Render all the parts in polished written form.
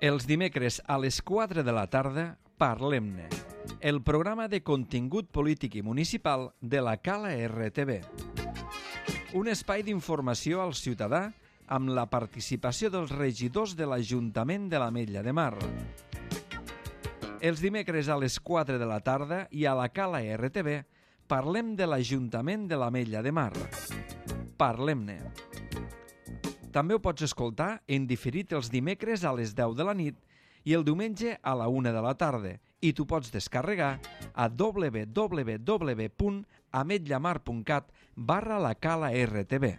Els dimecres a les 4 de la tarda, Parlem-ne, el programa de contingut polític i municipal de la Cala RTV. Un espai d'informació al ciutadà amb la participació dels regidors de l'Ajuntament de l'Ametlla de Mar. Els dimecres a les 4 de la tarda i a la Cala RTV parlem de l'Ajuntament de l'Ametlla de Mar. Parlem-ne. També ho pots escoltar en diferit els dimecres a les 10 de la nit i el diumenge a la 1 de la tarda. I t'ho pots descarregar a www.ametllamar.cat/la-cala-rtv.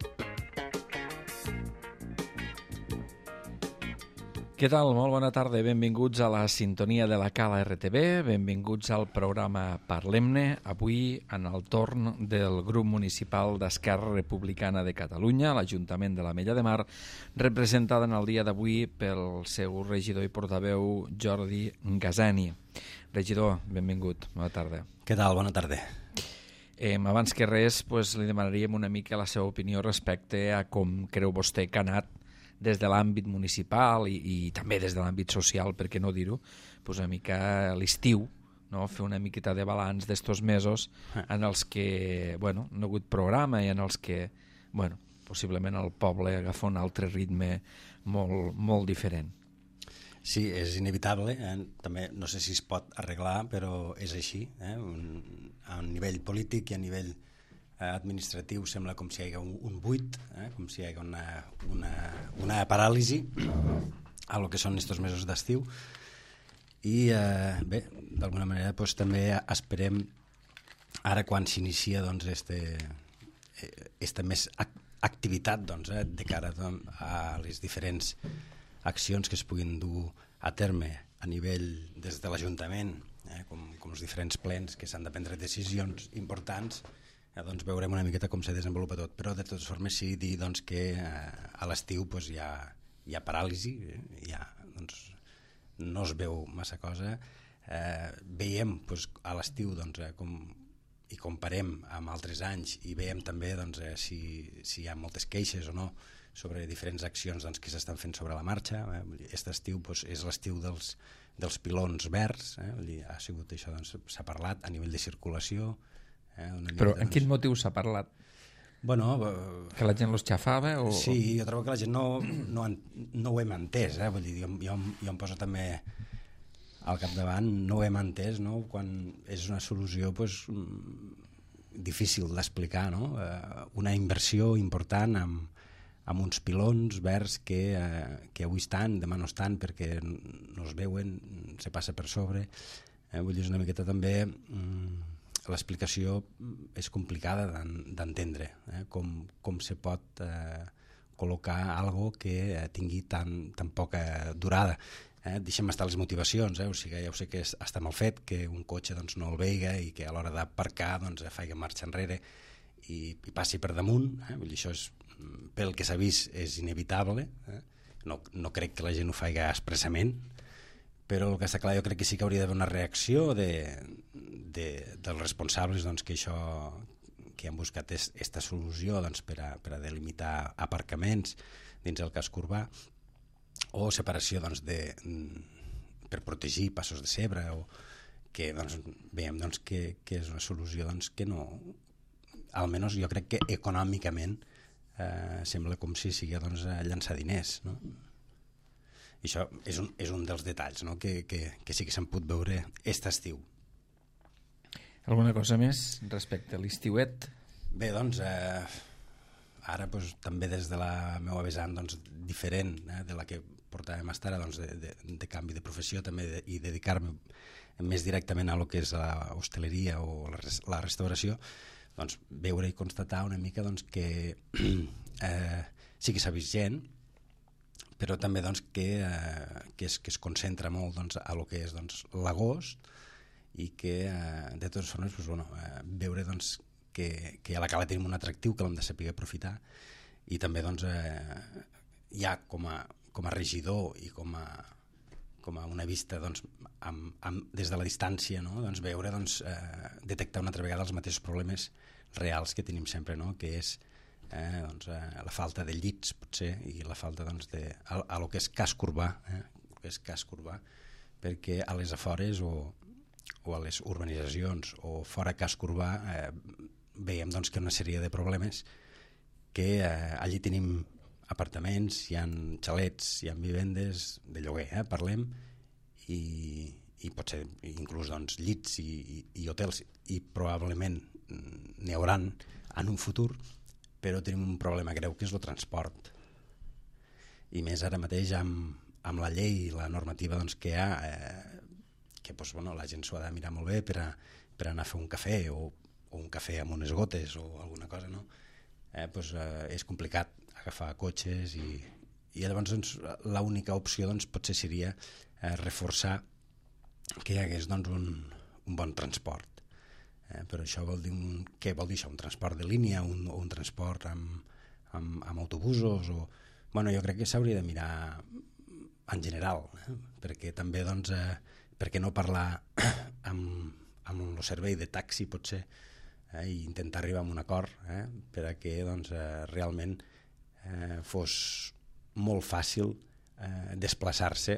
Què tal? Molt bona tarda. Benvinguts a la sintonia de la Cala RTV. Benvinguts al programa Parlem-ne. Avui en el torn del grup municipal d'Esquerra Republicana de Catalunya, l'Ajuntament de l'Ametlla de Mar, representada en el dia d'avui pel seu regidor i portaveu Jordi Gazani. Regidor, benvingut. Bona tarda. Què tal? Bona tarda. Abans que res, li demanaríem una mica la seva opinió respecte a com creu vostè que ha anat des de l'àmbit municipal i també des de l'àmbit social, per què no dir-ho, una mica a l'estiu, no? Fer una miqueta de balanç d'estos mesos en els que no ha hagut programa i en els que possiblement el poble agafa un altre ritme molt, molt diferent. Sí, és inevitable, també no sé si es pot arreglar, però és així, a nivell polític i a nivell administratiu sembla com si hi hagués un buit, com si hi hagués una paràlisi a lo que són estos mesos d'estiu i bé, d'alguna manera també esperem ara quan s'inicia esta més activitat de cara a les diferents accions que es puguin dur a terme a nivell des de l'Ajuntament, com els diferents plens que s'han de prendre decisions importants, veurem una miqueta com se desenvolupa tot, però de totes formes sí dir que a l'estiu hi ha paràlisi, no es veu massa cosa, veiem a l'estiu i comparem amb altres anys i veiem també si hi ha moltes queixes o no sobre diferents accions que s'estan fent sobre la marxa. Aquest estiu és l'estiu dels pilons verds, ha sigut això, s'ha parlat a nivell de circulació. Però en quin motiu s'ha parlat? Que la gent los xafava? Sí, jo trobo que la gent no ho hem entès, vull dir, jo em poso també al capdavant, no ho hem entès, quan és una solució difícil d'explicar, una inversió important amb uns pilons verds que avui estan, demà no estan perquè no es veuen, se passa per sobre, vull dir, és una miqueta també l'explicació és complicada d'entendre, com se pot col·locar algo que tingui tan poca durada. Deixem estar les motivacions, o sigui, ja ho sé que està mal fet que un cotxe no el veiga i que a l'hora d'aparcar faci marxa enrere i passi per damunt, vull dir, això pel que s'ha vist és inevitable, no crec que la gent ho faci expressament, però el que està clar, jo crec que sí que hauria d'haver una reacció dels responsables que han buscat aquesta solució per a delimitar aparcaments dins el casc urbà o separació per protegir passos de zebra, o que veiem que és una solució que no, almenys jo crec que econòmicament sembla com si sigui llançar diners, no? I això és un dels detalls que sí que s'han pogut veure aquest estiu. Alguna cosa més respecte a l'estiuet? Bé, ara també des de la meva vessant diferent de la que portàvem fins ara, de canvi de professió també i dedicar-me més directament a lo que és l'hostaleria o la restauració, veure i constatar una mica que sí que s'ha vist gent, però també que es concentra molt a lo que és l'agost i que de totes formes veure que a la Cala tenim un atractiu que l'hem de saber aprofitar i també ja com a regidor i com a una vista des de la distància, veure, detectar una altra vegada els mateixos problemes reals que tenim sempre, que és la falta de llits potser i la falta a lo que és casc urbà, que és casc urbà, perquè a les afores o a les urbanitzacions o fora casc urbà veiem doncs, que hi ha una sèrie de problemes que allí tenim apartaments, hi ha xalets, hi ha vivendes de lloguer, parlem, i potser inclús doncs, llits i hotels, i probablement n'hi hauran en un futur, però tenim un problema greu que és el transport. I més ara mateix amb la llei i la normativa doncs, que hi ha, que doncs, bueno, la gent s'ho ha de mirar molt bé per anar a fer un cafè o un cafè amb unes gotes o alguna cosa, no? Doncs, és complicat agafar cotxes i llavors doncs, l'única opció doncs, potser seria reforçar que hi hagués doncs, un bon transport. Però això vol dir què vol dir això? Un transport de línia o un transport amb autobusos? Bueno, jo crec que s'hauria de mirar en general, perquè també doncs, per què no parlar amb el servei de taxi potser i intentar arribar a un acord per a que doncs, realment fos molt fàcil desplaçar-se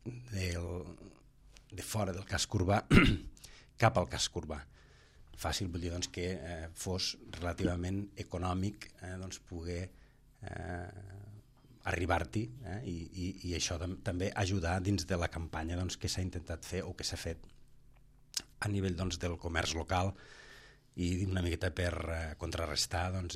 de fora del casc urbà cap al casc urbà. Fàcil vull dir doncs, que fos relativament econòmic doncs, poder arribar-hi i això també ajudar dins de la campanya doncs, que s'ha intentat fer o que s'ha fet a nivell doncs, del comerç local i una miqueta per contrarrestar doncs,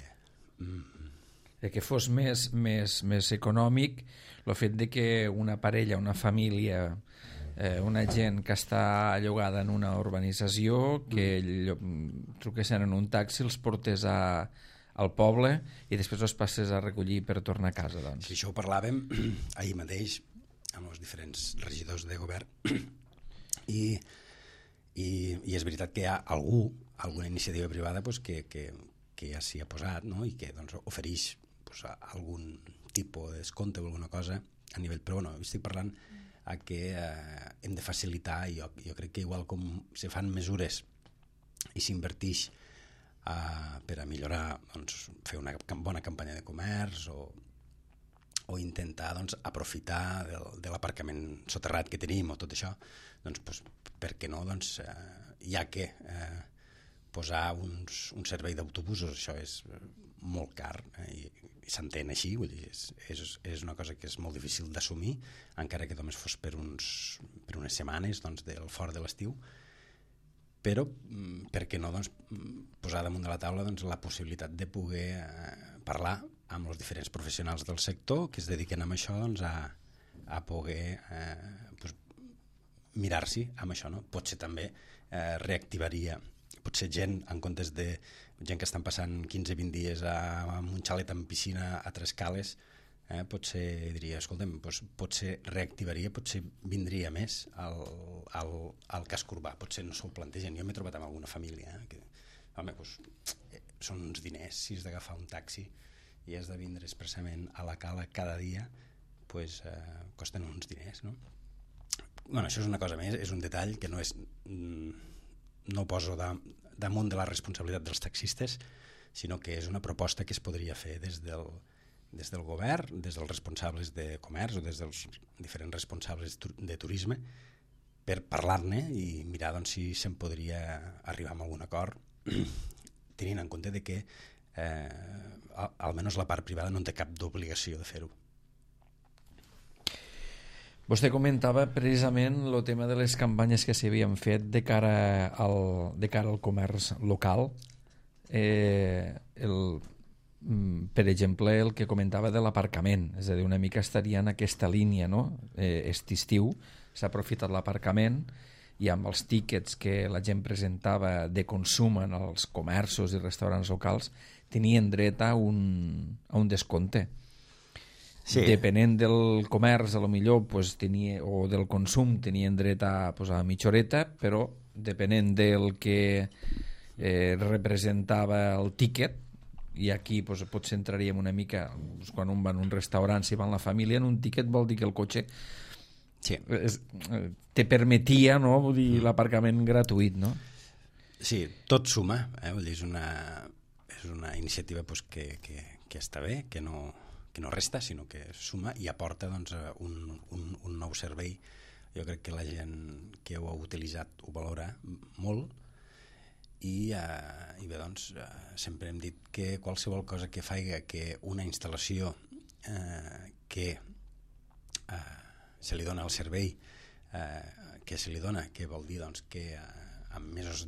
que fos més econòmic el fet de que una parella, una família, una gent que està allogada en una urbanització, que truquessin en un taxi, els portés al poble i després els passes a recollir per tornar a casa. Doncs. Sí, això ho parlàvem ahir mateix amb els diferents regidors de govern i és veritat que hi ha alguna iniciativa privada doncs, que ja s'hi ha posat, no? I que doncs, ofereix doncs, algun tipus de descompte o alguna cosa a nivell, però bueno, estic parlant que hem de facilitar i jo crec que igual com se fan mesures i s'inverteix per a millorar, doncs, fer una bona campanya de comerç o intentar doncs, aprofitar de l'aparcament soterrat que tenim o tot això, doncs, per què no, doncs, ja que posar un servei d'autobusos, això és molt car i s'entén així, vull dir, és una cosa que és molt difícil d'assumir, encara que només fos per unes setmanes doncs, fora de l'estiu, però per què no doncs, posar damunt de la taula doncs, la possibilitat de poder parlar amb els diferents professionals del sector que es dediquen a això doncs, a poder doncs, mirar-s'hi amb això, no? Potser també reactivaria potser gent, en comptes de gent que estan passant 15-20 dies en un xalet amb piscina a Tres Cales, potser diria, escolta'm, doncs, potser reactivaria, potser vindria més al casc urbà, potser no s'ho plantegen. Jo m'he trobat amb alguna família que, home, doncs, són uns diners, si has d'agafar un taxi i has de vindre expressament a la cala cada dia, doncs costen uns diners, no? Bueno, això és una cosa més, és un detall que no poso damunt de la responsabilitat dels taxistes, sinó que és una proposta que es podria fer des del govern, des dels responsables de comerç o des dels diferents responsables de turisme, per parlar-ne i mirar doncs, si se'n podria arribar a algun acord, tenint en compte de que almenys la part privada no té cap d'obligació de fer-ho. Vostè comentava precisament el tema de les campanyes que s'havien fet de cara al comerç local. Per exemple, el que comentava de l'aparcament, és a dir, una mica estaria en aquesta línia, no? Aquest estiu s'ha aprofitat l'aparcament i amb els tíquets que la gent presentava de consum en els comerços i restaurants locals tenien dret a un descompte. Sí. Depenent del comerç, a lo millor, pues, o del consum, tenien dret a posar mitja horeta, però depenent del que representava el tíquet, i aquí pues, potser entraríem una mica, pues, quan un va en un restaurant, si va amb la família, en un tíquet vol dir que el cotxe sí. Te permetia, no? Vull dir, l'aparcament gratuït, no? Sí, tot suma, vull dir, és una iniciativa pues, que està bé, que no que no resta, sinó que suma i aporta doncs, un nou servei. Jo crec que la gent que ho ha utilitzat ho valora molt i bé, doncs, sempre hem dit que qualsevol cosa que faci que una instal·lació que se li dona el servei que se li dona, que vol dir doncs, que amb mesos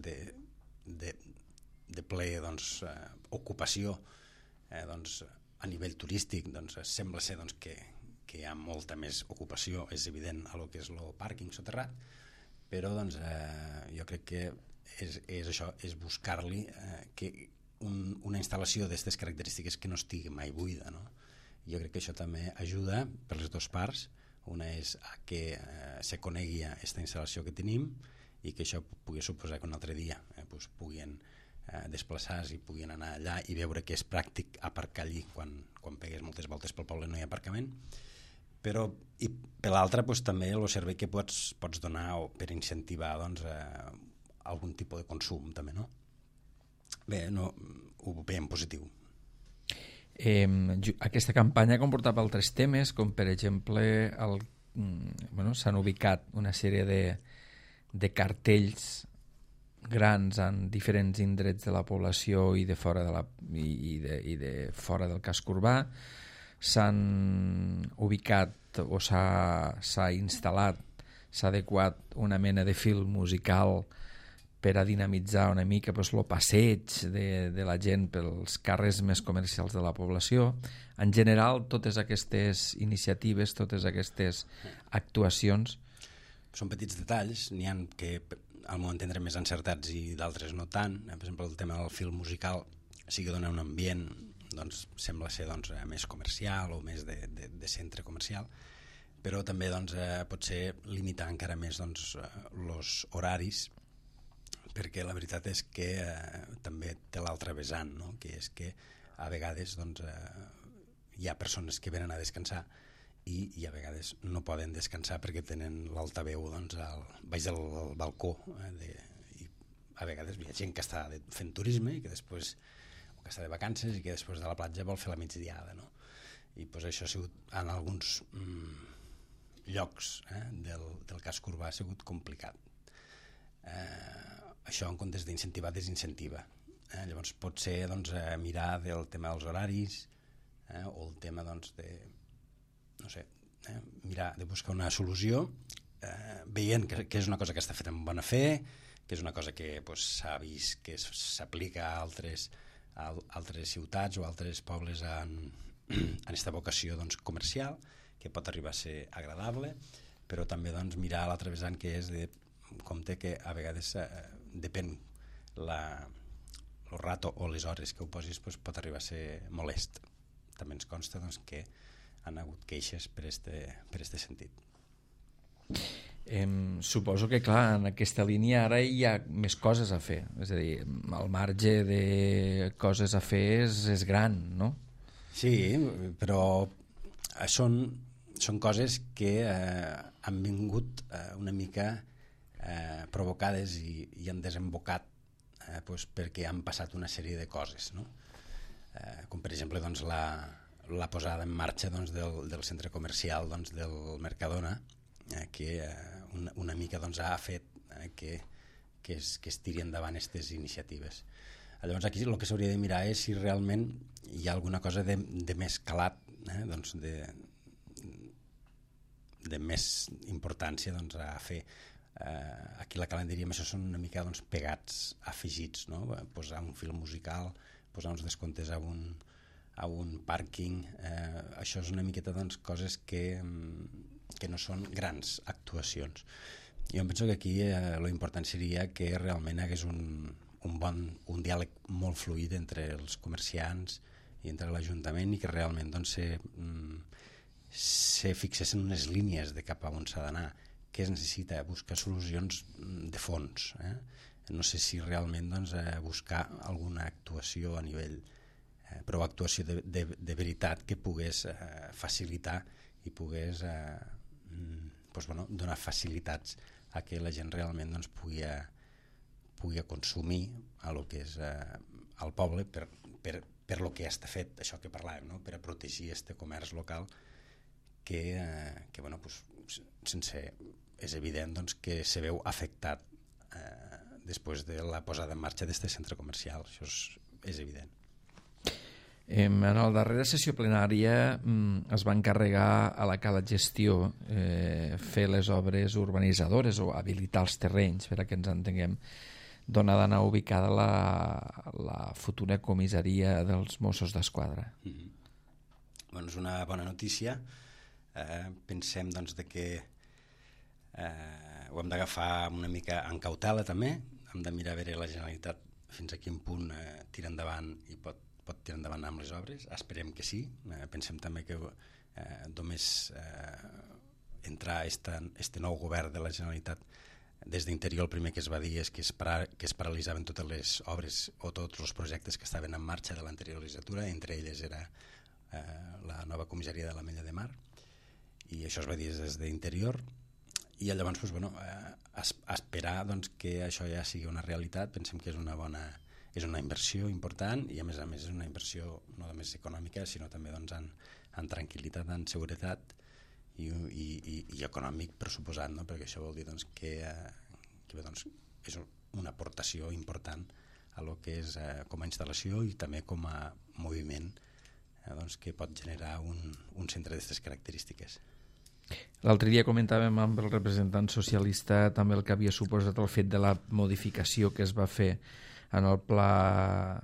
de ple doncs, ocupació doncs, a nivell turístic doncs, sembla ser doncs, que hi ha molta més ocupació, és evident a lo que és el pàrquing soterrat, però doncs, jo crec que és això, és buscar-li que una instal·lació d'aquestes característiques que no estigui mai buida, no? Jo crec que això també ajuda per les dues parts. Una és que se conegui aquesta instal·lació que tenim i que això pugui suposar que un altre dia doncs puguin desplaçar-se i puguin anar allà i veure que és pràctic aparcar allí quan pegues moltes voltes pel poble no hi ha aparcament. Però i per l'altra doncs, també el servei que pots donar per incentivar doncs, algun tipus de consum també, no? Bé, no, ho veiem positiu. Aquesta campanya comportava altres temes, com per exemple s'han ubicat una sèrie de cartells grans en diferents indrets de la població i de fora de fora del casc urbà. S'han ubicat o s'ha instal·lat, s'ha adequat una mena de fil musical per a dinamitzar una mica el passeig de la gent pels carrers més comercials de la població. En general, totes aquestes iniciatives, totes aquestes actuacions... Són petits detalls, n'hi ha que al meu entendre més encertats i d'altres no tant. Per exemple, el tema del fil musical sí que dona un ambient, doncs, sembla ser doncs, més comercial o més de centre comercial, però també doncs, potser limitar encara més doncs, els horaris, perquè la veritat és que també té l'altre vessant, no? Que és que a vegades doncs, hi ha persones que venen a descansar i a vegades no poden descansar perquè tenen l'altaveu doncs, baix del balcó i a vegades hi ha gent que està fent turisme i que després que està de vacances i que després de la platja vol fer la migdiada, no? I doncs, això ha sigut en alguns llocs del casc urbà ha sigut complicat. Això en comptes d'incentivar desincentiva. Llavors pot ser doncs, mirar del tema dels horaris o el tema doncs, de no sé, mirar de buscar una solució veient que és una cosa que està feta amb bona fe, que és una cosa que s'ha vist que s'aplica a altres ciutats o altres pobles en aquesta vocació doncs, comercial, que pot arribar a ser agradable, però també doncs, mirar l'altre vessant que és de compte que a vegades depèn el rato o les hores que ho posis doncs, pot arribar a ser molest. També ens consta doncs, que han hagut queixes per este sentit. Suposo que clar, en aquesta línia ara hi ha més coses a fer, és a dir, el marge de coses a fer és gran, no? Sí, però són coses que han vingut una mica provocades i han desembocat doncs, perquè han passat una sèrie de coses, no? Com per exemple doncs, la posada en marxa doncs, del centre comercial doncs, del Mercadona, que una mica doncs, ha fet que es tiri endavant aquestes iniciatives. Llavors aquí el que s'hauria de mirar és si realment hi ha alguna cosa de més calat, doncs de més importància doncs, a fer. Aquí la calendaria amb això són una mica doncs, pegats, afegits, no? Posar un fil musical, posar uns descomptes a un pàrquing, això és una miqueta doncs, coses que no són grans actuacions. Jo em penso que aquí lo important seria que realment hi hagués un diàleg molt fluid entre els comerciants i entre l'Ajuntament i que realment doncs, se fixessin unes línies de cap a on s'ha d'anar, que es necessita buscar solucions de fons. No sé si realment doncs, buscar alguna actuació a nivell però actuació de veritat que pogués facilitar i pogués doncs, donar facilitats a que la gent realment doncs, pugui consumir a lo que és el poble per per lo que està fet, això que parlàvem, no? Per a protegir este comerç local que bueno, pues, és evident doncs, que se veu afectat després de la posada en marxa d'aquest centre comercial. Això és evident. En la darrera sessió plenària es va encarregar a la Cala Gestió fer les obres urbanitzadores o habilitar els terrenys, per a que ens entenguem, d'on ha d'anar ubicada la futura comissaria dels Mossos d'Esquadra. Bueno, és una bona notícia. Pensem doncs, que ho hem d'agafar una mica en cautela també, hem de mirar a veure la Generalitat fins a quin punt tira endavant i pot tirar endavant amb les obres. Esperem que sí. Pensem també que només entrar este nou govern de la Generalitat, des d'Interior el primer que es va dir és que es paralitzaven totes les obres o tots els projectes que estaven en marxa de l'anterior legislatura, entre elles era la nova comissaria de l'Ametlla de Mar, i això es va dir des d'Interior. I llavors doncs, bueno, esperar doncs, que això ja sigui una realitat. Pensem que és una inversió important i a més és una inversió no només econòmica sinó també doncs, en tranquil·litat, en seguretat i econòmic, per suposat, no? Perquè això vol dir doncs, que doncs, és una aportació important a lo que és com a instal·lació i també com a moviment doncs, que pot generar un centre d'aquestes característiques. L'altre dia comentàvem amb el representant socialista també el que havia suposat el fet de la modificació que es va fer en el pla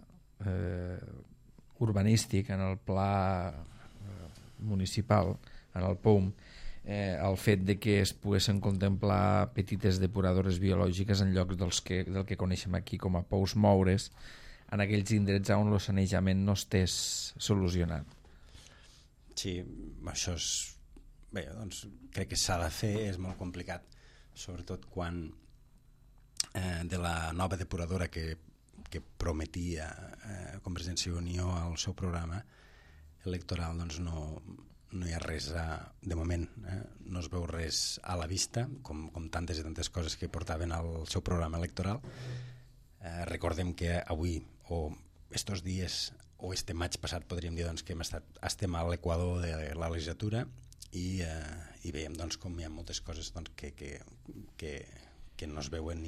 urbanístic, en el pla municipal, en el POUM, el fet de que es poguessin contemplar petites depuradores biològiques en llocs del que coneixem aquí com a pous moures, en aquells indrets on el sanejament no estés solucionat. Sí, això és... Bé, doncs crec que s'ha de fer, és molt complicat, sobretot quan de la nova depuradora que prometia Convergència i Unió al seu programa electoral, doncs no hi ha res de moment, no es veu res a la vista, com tantes i tantes coses que portaven al seu programa electoral. Recordem que avui, o estos dies, o este maig passat, podríem dir doncs, que estem a l'equador de la legislatura i veiem doncs, com hi ha moltes coses doncs, que no es veuen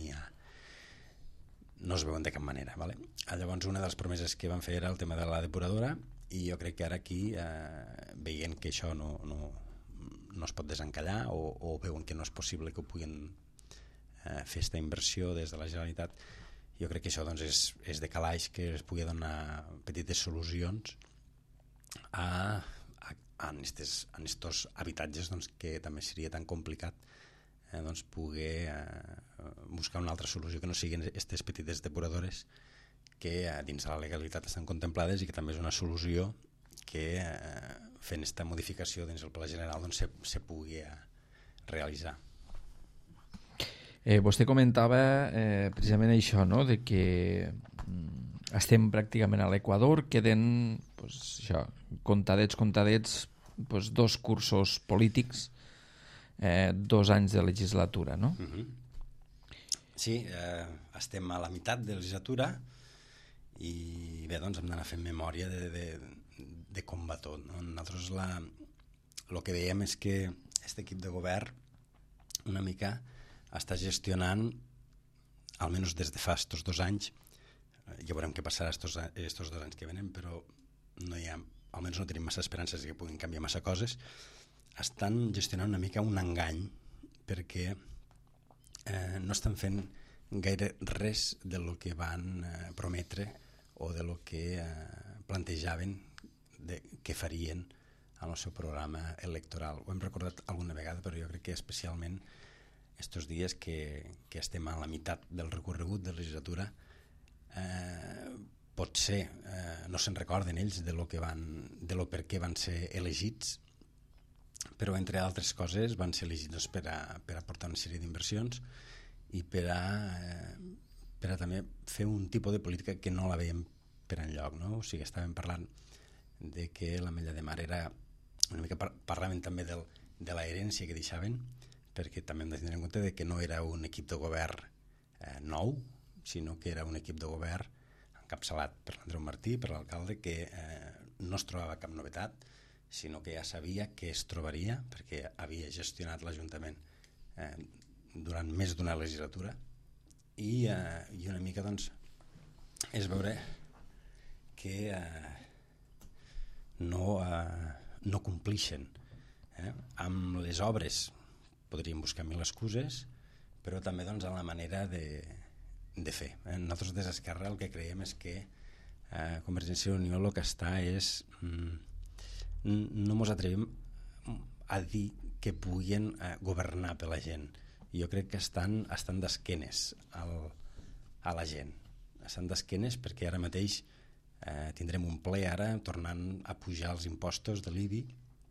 no es veuen de cap manera, vale? Llavors una de les promeses que van fer era el tema de la depuradora i jo crec que ara aquí veient que això no es pot desencallar o veuen que no és possible que ho puguin fer aquesta inversió des de la Generalitat, jo crec que això doncs, és de calaix que es pugui donar petites solucions en estos habitatges doncs, que també seria tan complicat doncs, poder buscar una altra solució que no siguin aquestes petites depuradores que dins de la legalitat estan contemplades i que també és una solució que fent aquesta modificació dins el pla general doncs, se pugui realitzar. Vostè comentava precisament això, no? De que estem pràcticament a l'Equador, queden pues, això, contadets, pues, 2 cursos polítics, 2 anys de legislatura, no? Sí, estem a la meitat de legislatura i bé, doncs hem d'anar fent memòria de com va tot, no? Nosaltres el que veiem és que aquest equip de govern una mica està gestionant, almenys des de fa estos 2 anys, ja veurem què passarà estos 2 anys que venen, però almenys no tenim massa esperances que puguin canviar massa coses. Estan gestionant una mica un engany perquè no estan fent gaire res de lo que van prometre o de lo que plantejaven que farien en el seu programa electoral. Ho hem recordat alguna vegada, però jo crec que especialment estos dies que estem a la meitat del recorregut de la legislatura potser no se'n recorden ells de lo per què van ser elegits, però entre altres coses van ser elegits per a portar una sèrie d'inversions i per a també fer un tipus de política que no la veiem per enlloc, no? O sigui, estàvem parlant de que l'Ametlla de Mar era una mica, parlaven també de la herència que deixaven, perquè també hem de tenir en compte que no era un equip de govern nou, sinó que era un equip de govern capçalat per l'Andreu Martí, per l'alcalde, que no es trobava cap novetat, sinó que ja sabia que es trobaria, perquè havia gestionat l'Ajuntament durant més d'una legislatura, i una mica doncs, és veure que no complixen. Amb les obres podríem buscar mil excuses, però també doncs, en la manera de fer. Nosaltres des d'Esquerra el que creiem és que Convergència i Unió el que està és... no ens atrevim a dir que puguin governar per la gent. Jo crec que estan d'esquenes a la gent. Estan d'esquenes perquè ara mateix tindrem un ple ara tornant a pujar els impostos de l'IBI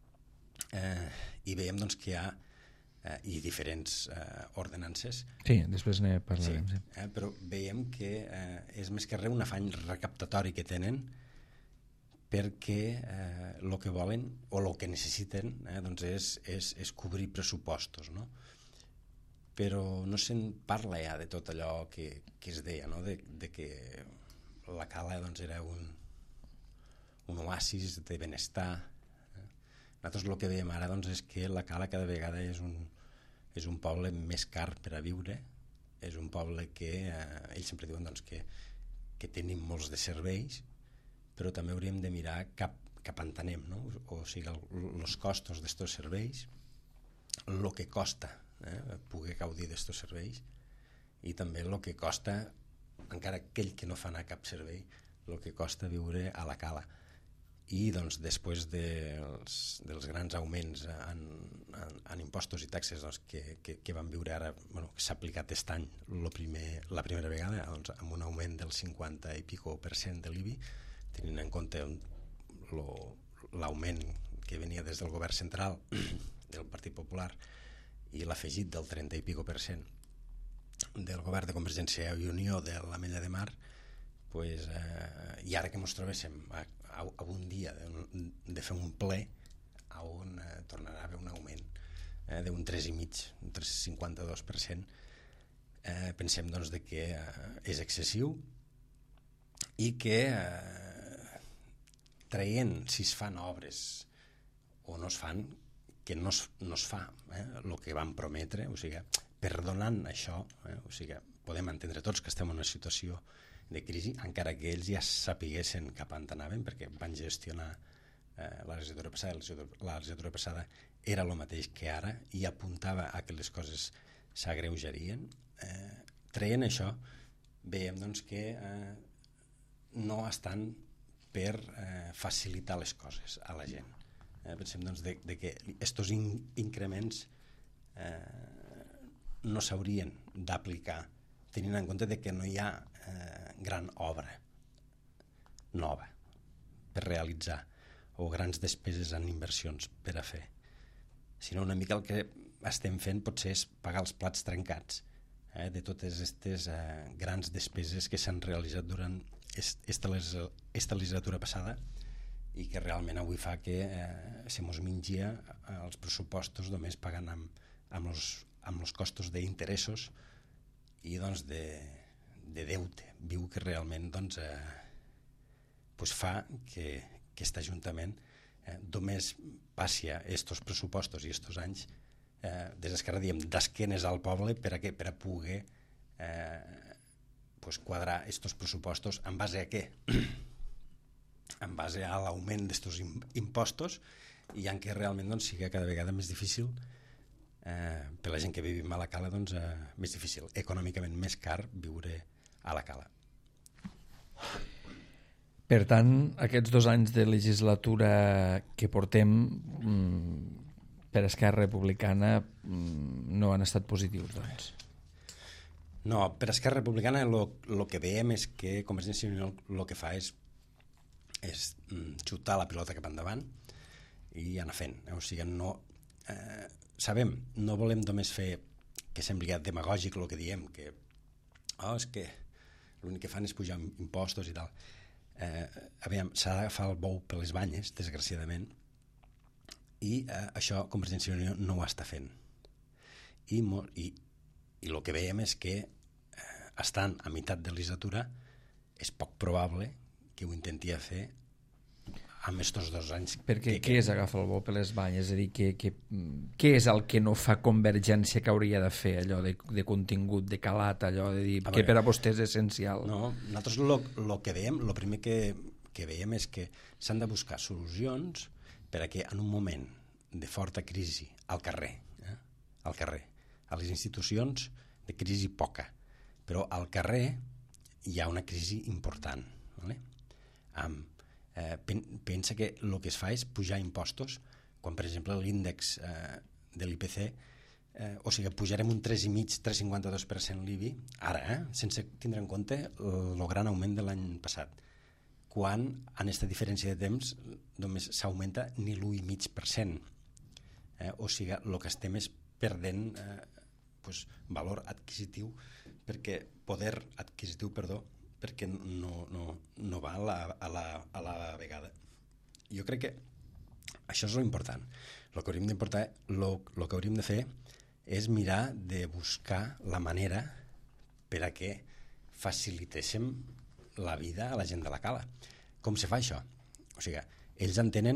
i veiem doncs, que hi ha i diferents ordenances. Sí, després ne parlarem. Sí, però veiem que és més que res un afany recaptatori que tenen, perquè el que volen o el que necessiten doncs és cobrir pressupostos, no? Però no se'n parla ja de tot allò que es deia, no? de que la Cala doncs, era un oasis de benestar. Nosaltres el que veiem ara doncs, és que la Cala cada vegada és un poble més car per a viure, és un poble que ells sempre diuen doncs, que tenim molts de serveis, però també hauríem de mirar cap on anem, no? O sigui, els costos d'estos serveis, el que costa poder gaudir d'estos serveis, i també el que costa, encara aquell que no fa anar cap servei, el que costa viure a la Cala. I doncs, després dels grans augments en impostos i taxes doncs, que vam viure ara, que s'ha aplicat aquest any la primera vegada, doncs, amb un augment del 50 i pico % de l'IBI, tenint en compte l'augment que venia des del govern central del Partit Popular i l'afegit del 30 i pico % del govern de Convergència i Unió de l'Ametlla de Mar, pues, i ara que ens trobéssim a un dia de fer un ple on tornarà a haver un augment d'un 3,5, un 3,52%, pensem doncs, que és excessiu i que traient si es fan obres o no es fan, que no es fa el que van prometre, o sigui, perdonant això, o sigui, podem entendre tots que estem en una situació de crisi, encara que ells ja sapiguessin cap on anaven, perquè van gestionar la legislatura passada era el mateix que ara i apuntava a que les coses s'agreujarien. Traient això, veiem doncs, que no estan per facilitar les coses a la gent. Pensem doncs, de que estos increments no s'haurien d'aplicar tenint en compte de que no hi ha gran obra nova per realitzar o grans despeses en inversions per a fer, sinó una mica el que estem fent potser és pagar els plats trencats de totes aquestes grans despeses que s'han realitzat durant esta legislatura passada i que realment avui fa que se mos mengia els pressupostos només pagant amb els costos d'interessos i doncs de deute viu que realment doncs, fa que aquest Ajuntament només passi a estos pressupostos i estos anys des d'Esquerra diem d'esquenes al poble per a poder quadrar estos pressupostos en base a què? En base a l'augment d'estos impostos i en què realment doncs, sigui cada vegada més difícil per la gent que vivim a la Cala doncs, més difícil, econòmicament més car viure a la Cala. Per tant, aquests 2 anys de legislatura que portem per Esquerra Republicana no han estat positius, doncs? No, per Esquerra Republicana el que veiem és que Convergència i Unió el que fa és xutar la pilota cap endavant i anar fent. O sigui, no... sabem, no volem només fer que sembli demagògic el que diem, que és que l'únic que fan és pujar impostos i tal. Aviam, s'ha d'agafar el bou per les banyes, desgraciadament, i això Convergència i Unió no ho està fent. I el que veiem és que estan a meitat de legislatura és poc probable que ho intenti fer amb estos 2 anys. Perquè què és agafar el bou per les banyes? És a dir, què és el que no fa Convergència que hauria de fer, allò de contingut, de calat, allò de dir que per a vostè és essencial? No, nosaltres el que veiem, el primer que veiem és que s'han de buscar solucions per a que en un moment de forta crisi al carrer, a les institucions de crisi poca, però al carrer hi ha una crisi important. ¿Vale? Pensa que el que es fa és pujar impostos quan, per exemple, l'índex de l'IPC, o sigui, pujarem un 3,5, 3,52% l'IBI, ara, sense tindre en compte el gran augment de l'any passat, quan en aquesta diferència de temps només s'augmenta ni l'1,5%. O sigui, el que estem és perdent valor adquisitiu, poder adquisitiu, perquè no va a la vegada. Jo crec que això és l'important. El que hauríem de fer és mirar de buscar la manera per a que facilitéssim la vida a la gent de la cala. Com se fa això? O sigui, ells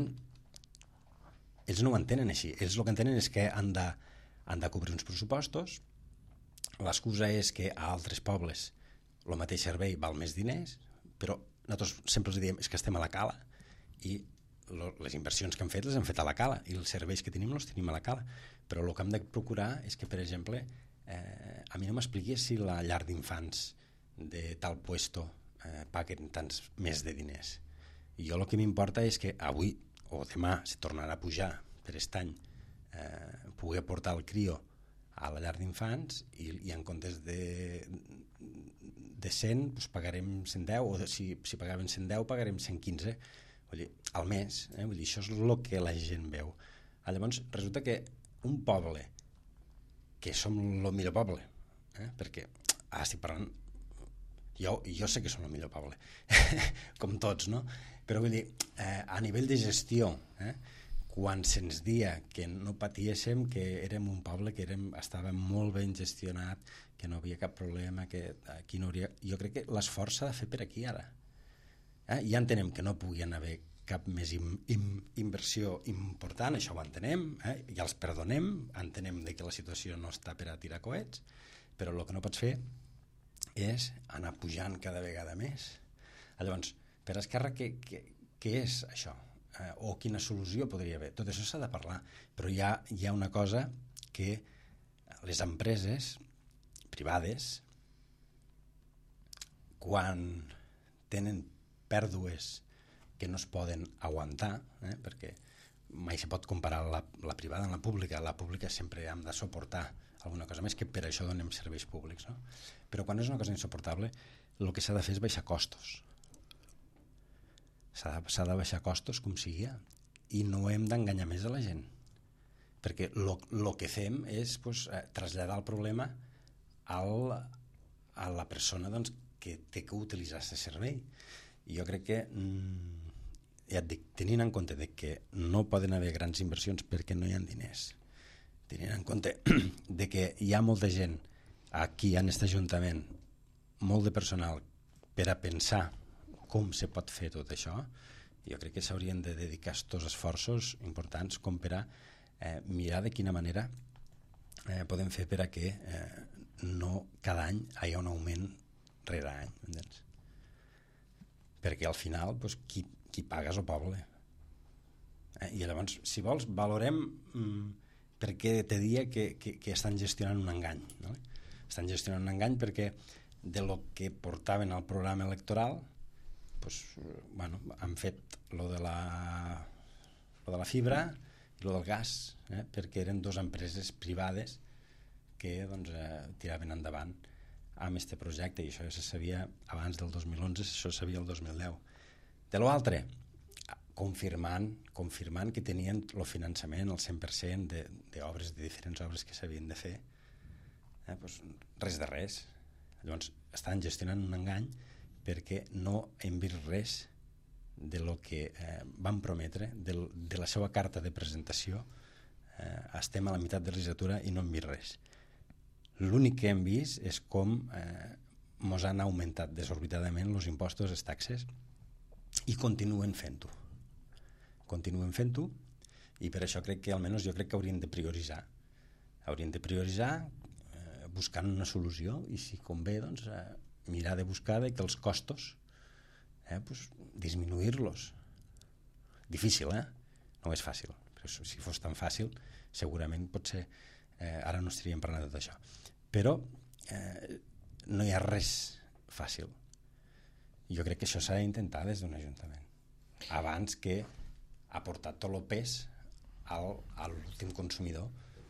no ho entenen així. Ells el que entenen és que han de cobrir uns pressupostos. L'excusa és que a altres pobles el mateix servei val més diners, però nosaltres sempre els diem és que estem a la cala i les inversions que han fet les han fet a la cala i els serveis que tenim els tenim a la cala, però el que hem de procurar és que, per exemple, a mi no m'expliqués si la llar d'infants de tal puesto paguen tants més de diners. I jo el que m'importa és que avui o demà se tornarà a pujar per aquest any poder portar el crio a la llar d'infants i en comptes de 100 doncs pagarem 110, o si pagaven 110 pagarem 115 al mes. Vull dir, això és el que la gent veu. Llavors resulta que un poble que som el millor poble, perquè estic parlant, jo sé que som el millor poble com tots, no? Però vull dir, a nivell de gestió, quan se'ns dia que no patiéssim, que érem un poble que estava molt ben gestionat, que no havia cap problema, que aquí no hauria... Jo crec que l'esforç s'ha de fer per aquí ara. Ja entenem que no pugui haver cap més inversió important, això ho entenem, ja els perdonem, entenem que la situació no està per a tirar coets, però el que no pots fer és anar pujant cada vegada més. Llavors, per Esquerra, què és això? O quina solució podria haver? Tot això s'ha de parlar, però hi ha una cosa que les empreses privades, quan tenen pèrdues que no es poden aguantar, perquè mai se pot comparar la privada amb la pública sempre hem de suportar alguna cosa més, que per això donem serveis públics, no? Però quan és una cosa insuportable, el que s'ha de fer és baixar costos. S'ha de baixar costos com sigui, i no hem d'enganyar més a la gent, perquè el que fem és traslladar el problema a la persona que té que utilitzar aquest servei. I jo crec que, ja et dic, tenint en compte que no poden haver grans inversions perquè no hi ha diners, tenint en compte que hi ha molta gent aquí en aquest ajuntament, molt de personal per a pensar com se pot fer tot això, jo crec que s'haurien de dedicar aquests esforços importants com per a mirar de quina manera podem fer per a que no cada any hi ha un augment rere any, entens? Perquè al final qui paga és el poble. I llavors, si vols, valorem perquè te dia que estan gestionant un engany, no? Estan gestionant un engany perquè de lo que portaven al programa electoral han fet lo de la fibra i lo del gas, perquè eren dues empreses privades que tiraven endavant amb aquest projecte, i això ja se sabia abans del 2011, això se sabia el 2010. De l'altre, confirmant que tenien el finançament al 100% d'obres, de diferents obres que s'havien de fer, res de res. Llavors estan gestionant un engany perquè no hem vist res de lo que van prometre, de la seva carta de presentació. Estem a la meitat de la legislatura i no hem vist res. L'únic que hem vist és com mos han augmentat desorbitadament els impostos, les taxes, i continuen fent-ho. I per això crec que almenys jo crec que haurien de prioritzar. Buscant una solució, i si convé doncs, mirar de buscar que els costos disminuir-los. Difícil, no és fàcil, però si fos tan fàcil segurament potser ara no estaríem parlant de tot això, però no hi ha res fàcil. Jo crec que això s'ha d'intentar des d'un ajuntament abans que aportar tot el pes a l'últim consumidor.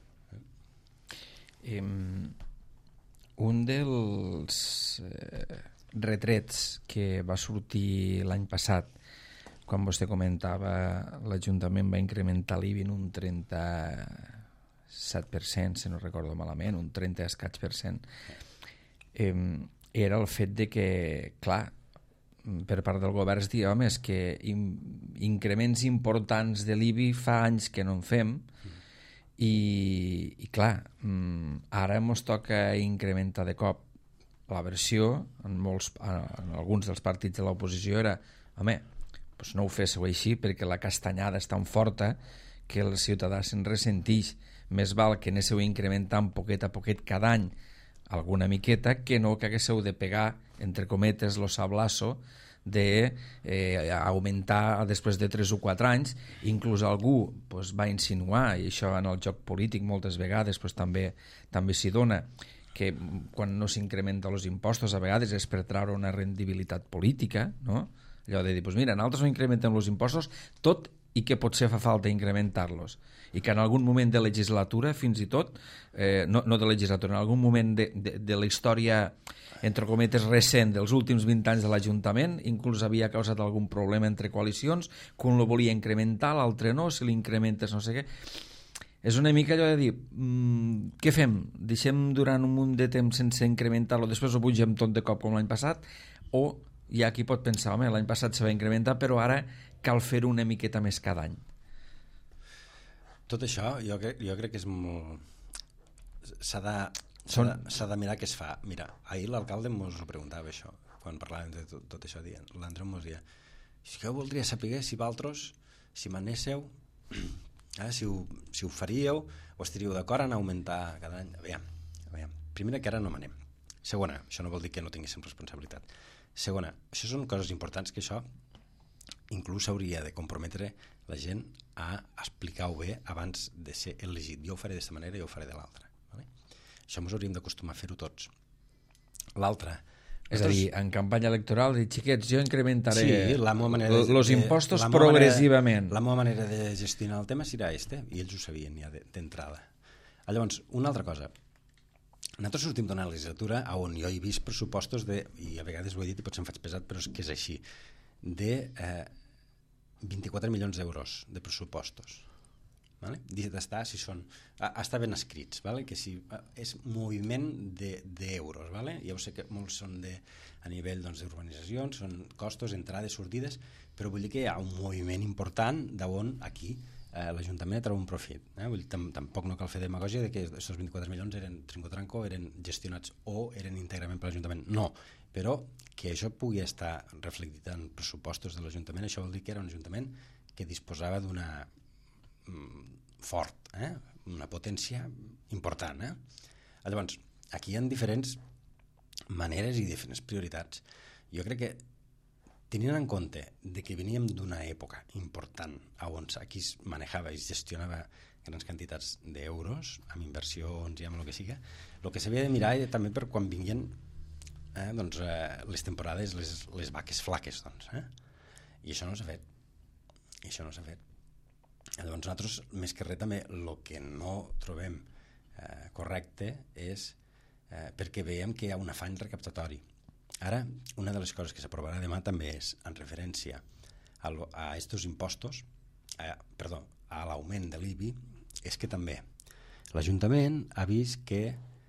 Un dels retrets que va sortir l'any passat, quan vostè comentava l'Ajuntament va incrementar l'IBI en un 37%, si no recordo malament, un 30 escaig per cent, era el fet de que, clar, per part del govern es diu, home, és que increments importants de l'IBI fa anys que no en fem, i clar, ara ens toca incrementar de cop. La versió en alguns dels partits de l'oposició era, home, doncs no ho féssiu així perquè la castanyada és tan forta que el ciutadà se'n ressentix. Més val que anéssiu incrementant poquet a poquet cada any alguna miqueta que no que haguéssiu de pegar, entre cometes, lo sablazo d'augmentar després de 3 o 4 anys. Inclús algú va insinuar, i això en el joc polític moltes vegades també s'hi dona, que quan no s'incrementa els impostos a vegades és per treure una rendibilitat política, no? Allò de dir, mira, nosaltres no incrementem els impostos tot i que potser fa falta incrementar-los, i que en algun moment de legislatura, fins i tot, no de legislatura, en algun moment de la història, entre cometes, recent dels últims 20 anys de l'Ajuntament, inclús havia causat algun problema entre coalicions, que un lo volia incrementar, l'altre no, si l'incrementes no sé què. És una mica allò de dir, què fem? Deixem durant un munt de temps sense incrementar-lo, després ho pugem tot de cop com l'any passat, o hi ha qui pot pensar, home, l'any passat se va incrementar, però ara cal fer-ho una miqueta més cada any. Tot això jo crec que és molt... S'ha de mirar què es fa. Mira, ahir l'alcalde ens ho preguntava, això, quan parlàvem de tot això, l'Andreu ens deia, si que voldria saber si vosaltres, si m'anéssiu, si ho faríeu o estaríeu d'acord en augmentar cada any. Aviam. Primera, que ara no manem. Segona, això no vol dir que no tinguéssim responsabilitat. Segona, això són coses importants que això inclús hauria de comprometre la gent a explicar-ho bé abans de ser elegit. Jo ho faré d'aquesta manera i jo ho faré de l'altra. Vale? Això ens hauríem d'acostumar a fer-ho tots. L'altra... És a dir, en campanya electoral, dir, xiquets, jo incrementaré els impostos progressivament. La meva manera de gestionar el tema serà aquesta, i ells ho sabien ja d'entrada. Llavors, una altra cosa. Nosaltres sortim d'una legislatura on jo he vist pressupostos i a vegades ho he dit i potser em faig pesat, però és que és així, de 24 milions d'euros de pressupostos. Vale? Està ben escrits, vale? Que si és moviment d'euros, vale? Ja ho sé que molts són a nivell d'urbanitzacions, són costos, entrades, sortides, però vull dir que hi ha un moviment important d'on aquí l'Ajuntament treu un profit. Vull dir, tampoc no cal fer demagògia de que aquests 24 milions eren trinco-tranco, eren gestionats o eren íntegrament per l'Ajuntament. No, però que això pugui estar reflectit en pressupostos de l'Ajuntament, això vol dir que era un Ajuntament que disposava d'una fort, una potència important. Llavors, aquí hi ha diferents maneres i diferents prioritats. Jo crec que, tenint en compte de que veníem d'una època important on aquí es manejava i es gestionava grans quantitats d'euros, amb inversions i amb el que siga, el que s'havia de mirar també per quan vinguien les temporades, les vaques flaques. I això no s'ha fet. Llavors nosaltres, més que res, també el que no trobem correcte és perquè veiem que hi ha un afany recaptatori. Ara, una de les coses que s'aprovarà demà també és en referència a aquests impostos, a l'augment de l'IBI, és que també l'Ajuntament ha vist que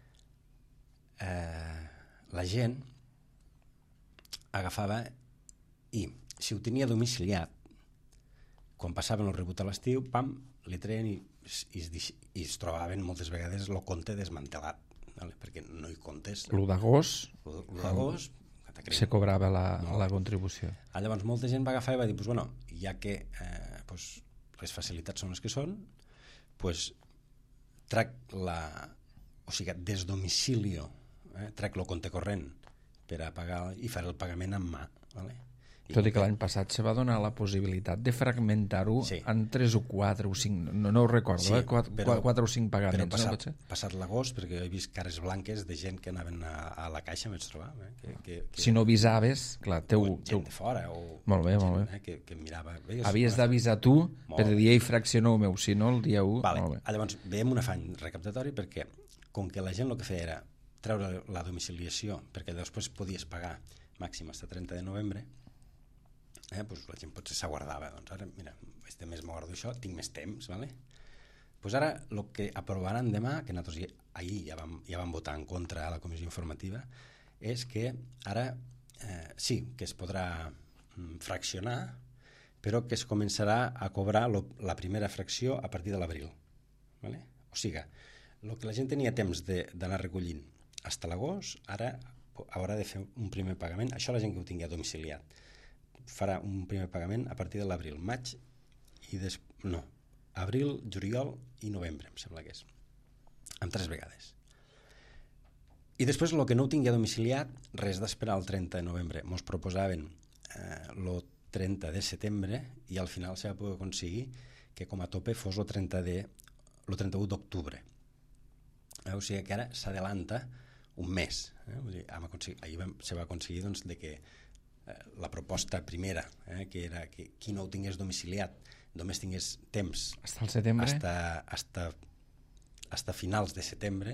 la gent agafava i si ho tenia domiciliat, quan passaven el rebut a l'estiu, li treien i es trobaven moltes vegades el compte desmantelat. vale? Perquè no hi comptes. L'1 d'agost L'1 d'agost se cobrava la contribució. Llavors molta gent va agafar i va dir, pues, bueno, ja que pues, les facilitats són les que són, pues, trac o sigui, des domicilio, trac el compte corrent per a pagar i fer el pagament en mà, vale? Tot i que l'any passat se va donar la possibilitat de fragmentar-ho en 3 o 4 o 5, no ho recordo, 4 o 5 pagaments. Però passat l'agost, perquè he vist cares blanques de gent que anaven a la caixa, m'haig trobat. Si no avisaves, clar, gent de fora, o molt bé. Que mirava... Havies d'avisar tu per dir, ei, fraccioneu-meu, si no el dia 1... Llavors, veiem un afany recaptatori perquè, com que la gent el que feia era treure la domiciliació, perquè després podies pagar màxim fins 30 de novembre, pues la gent potser s'aguardava, doncs ara, mira, este mes m'aguardo això, tinc més temps, ¿vale? Pues ara el que aprovaran demà, que nosaltres ahir ja vam votar en contra a la comissió informativa, és que ara sí, que es podrà fraccionar, però que es començarà a cobrar la primera fracció a partir de l'abril, ¿vale? O sigui, el que la gent tenia temps d'anar recollint fins a l'agost, ara haurà de fer un primer pagament, això la gent que ho tingui domiciliat, farà un primer pagament a partir de l'abril, maig i abril, juliol i novembre, em sembla que és, amb 3 vegades. I després el que no ho tingui domiciliat, res d'esperar el 30 de novembre. Mos proposaven el 30 de setembre i al final s'ha pogut aconseguir que com a tope fos el 31 d'octubre. O sigui que ara s'adelanta un mes. Ahir se va aconseguir doncs, de que la proposta primera, que era que qui no ho tingués domiciliat només tingués temps fins al setembre, hasta finals de setembre,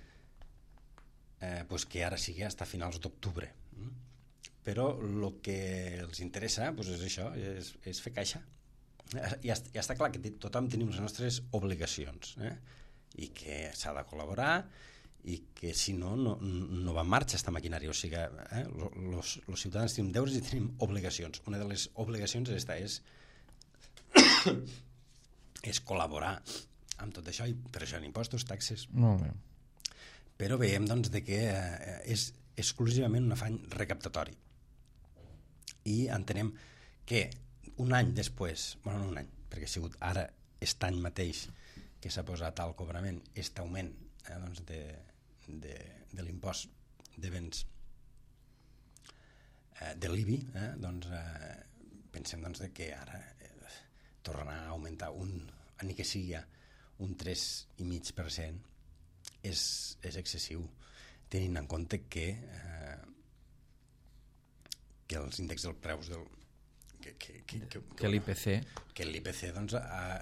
pues que ara sigui hasta finals d'octubre. Però el que els interessa pues és això, és fer caixa. Ja està clar que tothom tenim les nostres obligacions, i que s'ha de col·laborar i que si no va en marxa esta maquinària. O sigui, els ciutadans tenim deures i tenim obligacions. Una de les obligacions és col·laborar amb tot això, i per això en impostos, taxes. Molt bé. Però veiem doncs, de que és exclusivament un afany recaptatori. I entenem que un any després, bueno, no un any, perquè ha sigut ara, aquest any mateix, que s'ha posat al cobrament aquest augment doncs de l'impost de béns de l'IBI, doncs pensem doncs, que ara tornar a augmentar ni que sigui un 3,5% és excessiu, tenint en compte que els índexs dels preus que l'IPC doncs,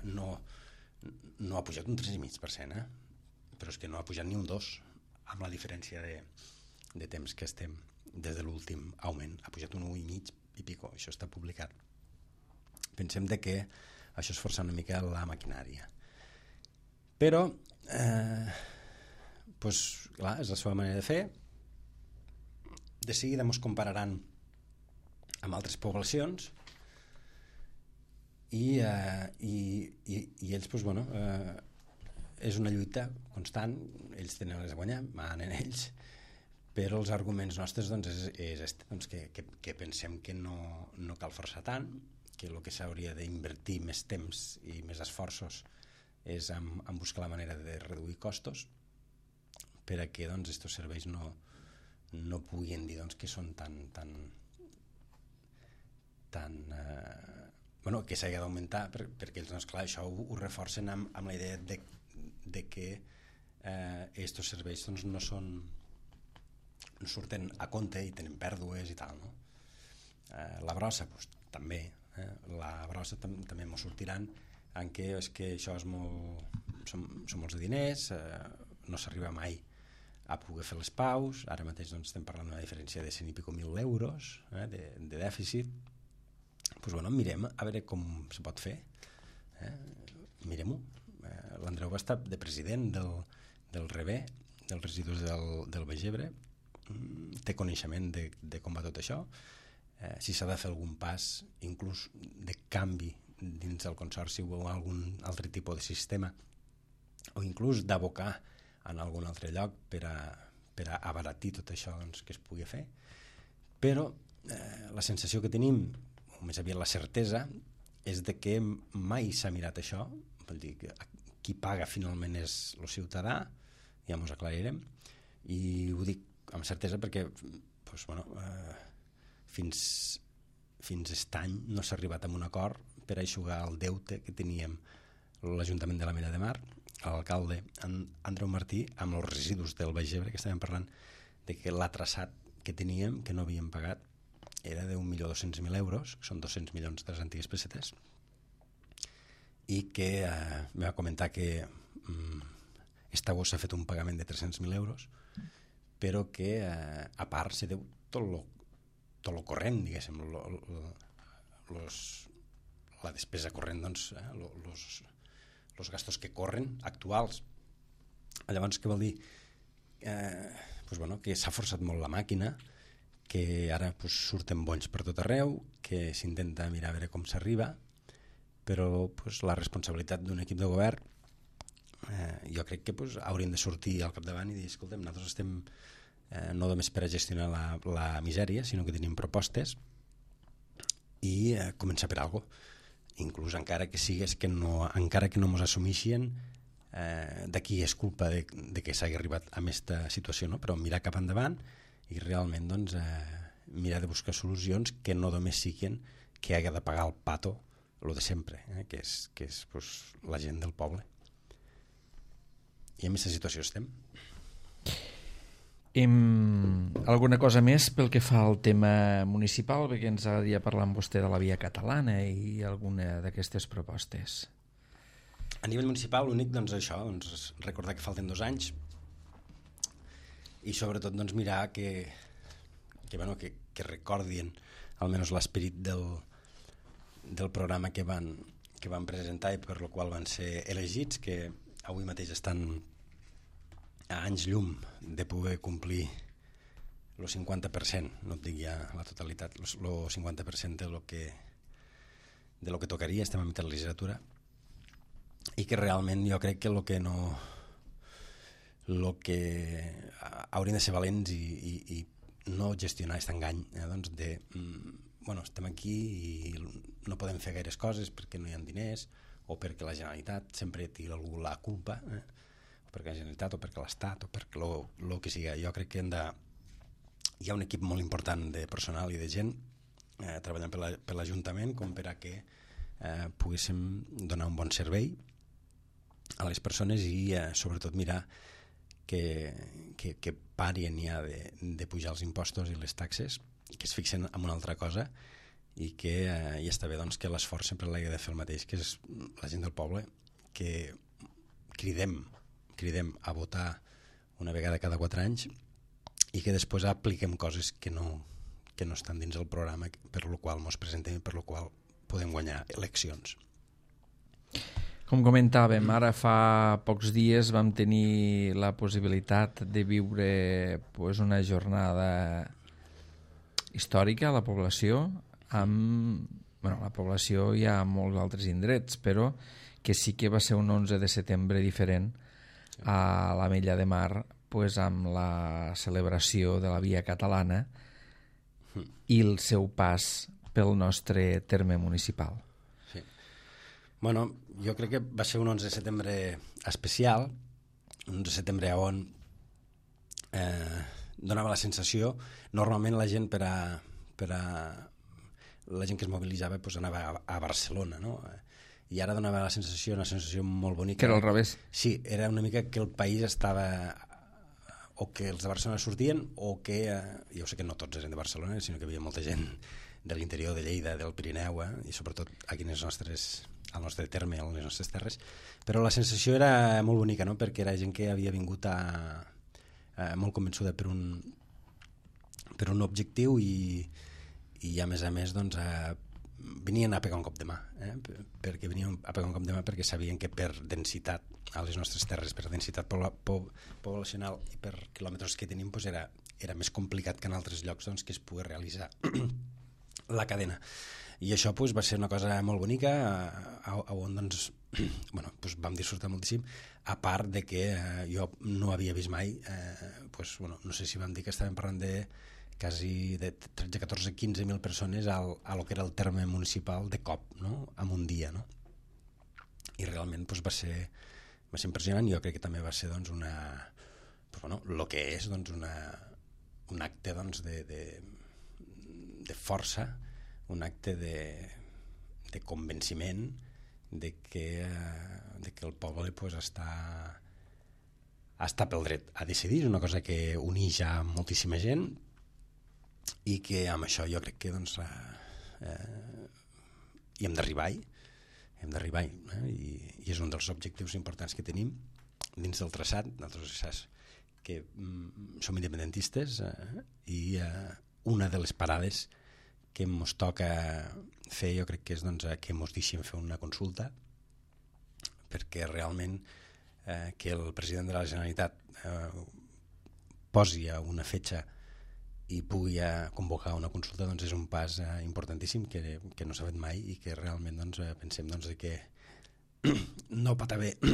no ha pujat un 3,5%, però és que no ha pujat ni un 2%, amb la diferència de temps que estem des de l'últim augment. Ha pujat un 1,5 i pico, això està publicat. Pensem que això és forçar una mica la maquinària. Però, doncs, clar, és la seva manera de fer. De seguida ens compararan amb altres poblacions i ells, doncs, bueno, és una lluita constant, ells tenen les a guanyar, manen ells, però els arguments nostres doncs, és que pensem que no cal forçar tant, que el que s'hauria d'invertir més temps i més esforços és en buscar la manera de reduir costos per a que doncs, estos serveis no puguin dir doncs, que són que s'hagi d'augmentar, perquè ells, doncs, clar, això ho reforcen amb la idea de que estos serveis doncs, no surten a compte i tenen pèrdues i tal, no? La brossa, doncs, també. La brossa també m'ho sortiran en què és que això són molts de diners, no s'arriba mai a poder fer les paus. Ara mateix doncs, estem parlant d'una diferència de 100 i pico mil euros de dèficit. Pues, bueno, mirem a veure com se pot fer. Mirem-ho. L'Andreu va estar de president del REBE, dels residus del Baix Ebre, té coneixement de com va tot això, si s'ha de fer algun pas inclús de canvi dins del consorci o algun altre tipus de sistema, o inclús d'abocar en algun altre lloc per a abaratir tot això doncs, que es pugui fer, però la sensació que tenim, o més aviat la certesa, és de que mai s'ha mirat això, vol dir que qui paga finalment és el ciutadà, ja ens aclarirem, i ho dic amb certesa perquè doncs, fins aquest any no s'ha arribat a un acord per aixugar el deute que teníem l'Ajuntament de l'Ametlla de Mar, l'alcalde Andreu Martí, amb els residus del Baix Ebre, que estàvem parlant de que l'atraçat que teníem, que no havíem pagat, era de 1.200.000 euros, que són 200 milions de les antigues pessetes, i que me va comentar que Estagó s'ha fet un pagament de 300.000 euros, però que a part se deu tot lo corrent, diguéssim, la despesa corrent, doncs, los gastos que corren, actuals. Llavors, què vol dir? Que s'ha forçat molt la màquina, que ara surten bonys per tot arreu, que s'intenta mirar a veure com s'arriba, però la responsabilitat d'un equip de govern jo crec que haurien de sortir al capdavant i dir, escolta'm, nosaltres estem no només per a gestionar la misèria, sinó que tenim propostes i començar per alguna cosa. Inclús encara que sigués encara que no ens assumeixen d'aquí és culpa de que s'hagi arribat a aquesta situació, no? Però mirar cap endavant i realment doncs, mirar de buscar solucions que no només siguin que hagi de pagar el pato lo de sempre, que és la gent del poble. I en aquesta situació estem. Alguna cosa més pel que fa al tema municipal, perquè ens agradaria parlar amb vostè de la via catalana i alguna d'aquestes propostes. A nivell municipal, l'únic, doncs, això, doncs, recordar que falten 2 anys i sobretot doncs, mirar que recordin almenys l'esperit del programa que van presentar i per lo qual van ser elegits, que avui mateix estan a anys llum de poder complir el 50%, no et dic ja la totalitat, el 50% de lo que tocaria, estem a mitjà de la legislatura, i que realment jo crec que el que haurien de ser valents i no gestionar aquest engany, doncs estem aquí i no podem fer gaires coses perquè no hi ha diners o perquè la Generalitat sempre tira algú la culpa, o perquè la Generalitat o perquè l'Estat o perquè el que sigui. Jo crec que hi ha un equip molt important de personal i de gent treballant per l'Ajuntament com per a que poguéssim donar un bon servei a les persones i sobretot mirar que parien ja de pujar els impostos i les taxes, que es fixen en una altra cosa i que ja està bé doncs, que l'esforç sempre l'hagi de fer el mateix, que és la gent del poble, que cridem a votar una vegada cada 4 anys i que després apliquem coses que no estan dins el programa per lo qual ens presentem i per lo qual podem guanyar eleccions. Com comentàvem, ara fa pocs dies vam tenir la possibilitat de viure una jornada històrica a la població, la població hi ha molts altres indrets, però que sí que va ser un 11 de setembre diferent a l'Ametlla de Mar, amb la celebració de la Via Catalana i el seu pas pel nostre terme municipal. Sí. Bueno, jo crec que va ser un 11 de setembre especial, un 11 de setembre on donava la sensació, normalment la gent la gent que es mobilitzava anava a Barcelona, no? I ara donava una sensació molt bonica. Que era al revés. Sí, era una mica que el país estava o que els de Barcelona sortien o que, jo sé que no tots eren de Barcelona, sinó que hi havia molta gent de l'interior de Lleida, del Pirineu, i sobretot aquí al nostre terme, a les nostres terres, però la sensació era molt bonica, no? Perquè era gent que havia vingut molt convençuda per un objectiu i a més doncs, venien a pegar un cop de mà, perquè venien a pegar un cop de mà perquè sabien que per densitat a les nostres terres, per densitat poblacional i per quilòmetres que tenim, doncs era més complicat que en altres llocs doncs, que es pugui realitzar la cadena. I això va ser una cosa molt bonica, on doncs, bueno, doncs vam disfrutar moltíssim, a part de que jo no havia vist mai, doncs, bueno, no sé si vam dir que estàvem parlant de quasi de 13, 14, 15.000 persones a lo que era el terme municipal de cop, no? En un dia, no? I realment doncs, va ser impressionant. Jo crec que també va ser doncs, el que és doncs, un acte doncs, de força, un acte de convenciment de que el poble pues, està pel dret a decidir, una cosa que uneix a moltíssima gent i que amb això jo crec que doncs, hi hem d'arribar-hi, i és un dels objectius importants que tenim dins del traçat. Nosaltres saps que som independentistes i una de les parades que ens toca fer jo crec que és doncs, que ens deixin fer una consulta, perquè realment que el president de la Generalitat posi una fetge i pugui convocar una consulta doncs és un pas importantíssim que no s'ha fet mai i que realment doncs, pensem doncs, que no pot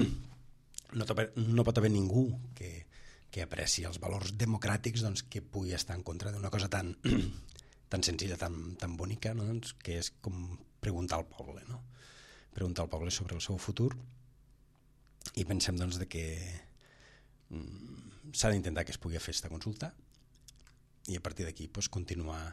haver ningú que apreci els valors democràtics doncs, que pugui estar en contra d'una cosa tan senzilla, tan bonica, no? Doncs, que és com preguntar al poble, no? Preguntar al poble sobre el seu futur, i pensem doncs, que s'ha d'intentar que es pugui fer aquesta consulta i a partir d'aquí pues, continuar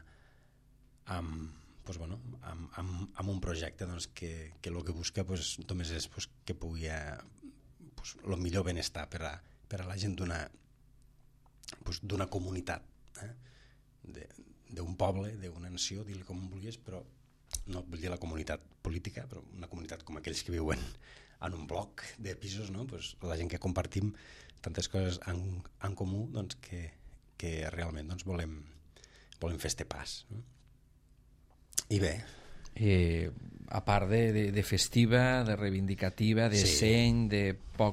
amb un projecte doncs, que el que busca pues, només és pues, que pugui el millor benestar per a la gent d'una comunitat, d'un poble, d'una nació, dir-li com vulguis, però no vull dir la comunitat política, però una comunitat com aquells que viuen en un bloc de pisos, no? Pues, la gent que compartim tantes coses en comú doncs, que realment doncs, volem fer este pas, no? I bé, a part de festiva, de reivindicativa, de seny, de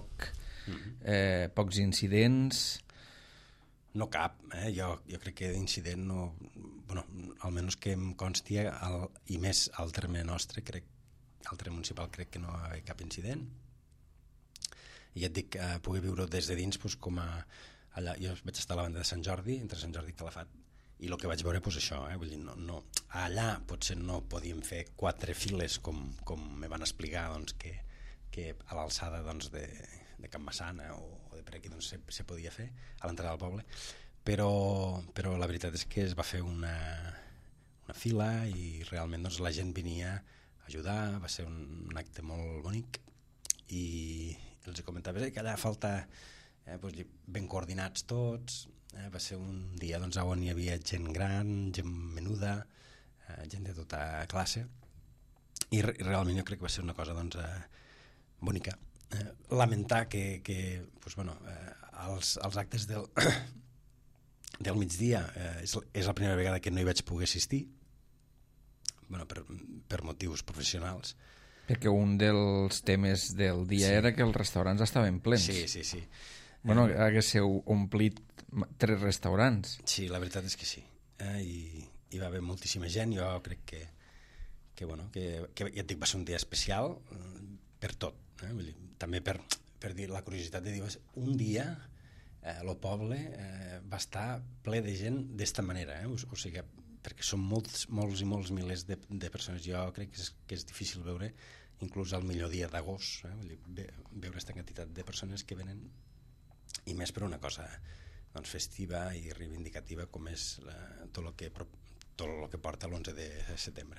pocs incidents. No cap, jo crec que d'incident no, bueno, almenys que em consti i més al terme nostre, al terme municipal crec que no hi ha haver cap incident. I ja et dic, poder viure des de dins doncs, com a allà, jo vaig estar a la banda de Sant Jordi, entre Sant Jordi i Calafat, i el que vaig veure és això, vull dir, no, allà potser no podíem fer 4 files com me van explicar doncs, que a l'alçada doncs, de Can Massana o de per aquí doncs, se podia fer a l'entrada del poble, però la veritat és que es va fer una fila i realment doncs, la gent venia a ajudar, va ser un acte molt bonic i els comentava que allà falta doncs, ben coordinats tots, va ser un dia doncs, on hi havia gent gran, gent menuda, gent de tota classe, i realment jo crec que va ser una cosa doncs, bonica. Lamentar que doncs, bueno, els actes del migdia és la primera vegada que no hi vaig poder assistir, bueno, per motius professionals. Perquè un dels temes del dia era que els restaurants estaven plens. Sí. Bueno, haguéssiu omplit 3 restaurants. Sí, la veritat és que sí. I hi va haver moltíssima gent. Jo crec que ja et dic, va ser un dia especial per tot. Vull dir, també per dir la curiositat de dir, un dia el poble va estar ple de gent d'esta manera. O sigui, perquè són molts i molts milers de persones. Jo crec que és difícil veure, inclús al millor dia d'agost, veure aquesta quantitat de persones que venen, i més per una cosa doncs, festiva i reivindicativa com és tot el que porta l'11 de setembre.